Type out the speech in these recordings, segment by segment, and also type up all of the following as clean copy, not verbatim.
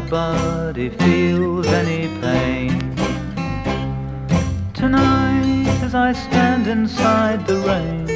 nobody feels any pain. Tonight as I stand inside the rain,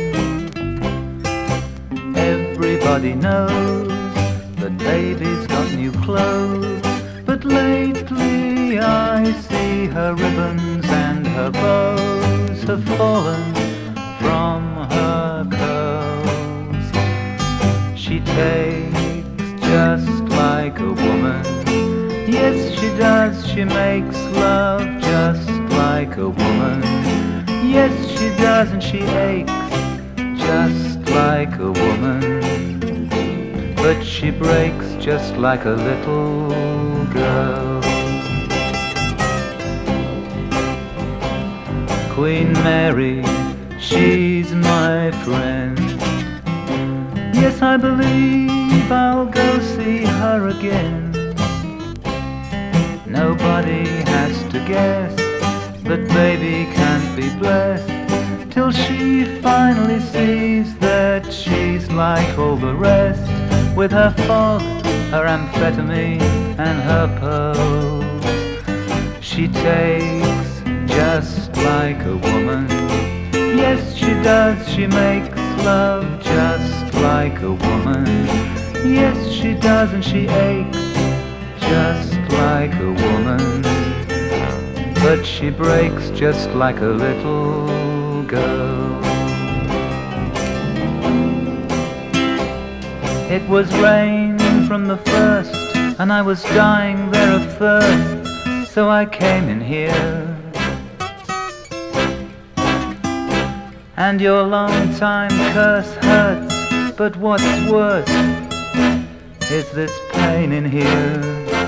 everybody knows that baby's got new clothes. But lately I see her ribbons and her bows have fallen from her curls. She takes just like a woman. Yes, she does, she makes love just like a woman. Yes, she does, and she aches just like a woman. But she breaks just like a little girl. Queen Mary, she's my friend. Yes, I believe I'll go see her again. Nobody has to guess that baby can't be blessed till she finally sees that she's like all the rest, with her fog, her amphetamine and her pearls. She takes just like a woman. Yes, she does, she makes love just like a woman. Yes, she does, and she aches just like a woman. But she breaks just like a little girl. It was rain from the first, and I was dying there of thirst, so I came in here. And your long time curse hurts, but what's worse is this pain in here.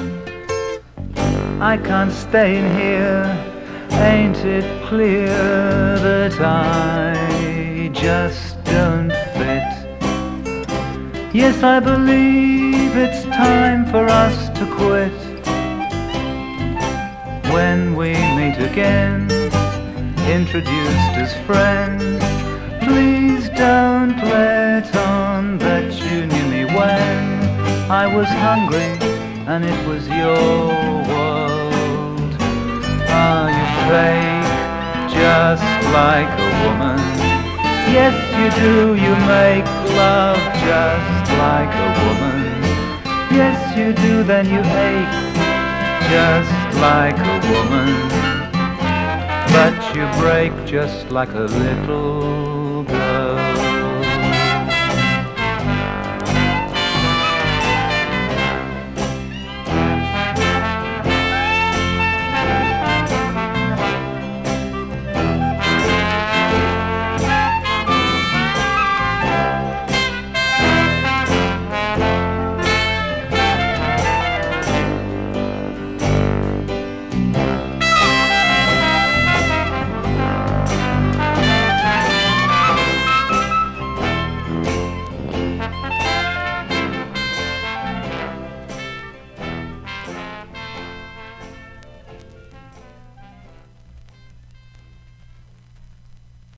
I can't stay in here, ain't it clear that I just don't fit? Yes, I believe it's time for us to quit. When we meet again, introduced as friends, please don't let on that you knew me when I was hungry and it was your world. Ah, you fake just like a woman. Yes, you do, you make love just like a woman. Yes, you do, then you ache just like a woman. But you break just like a little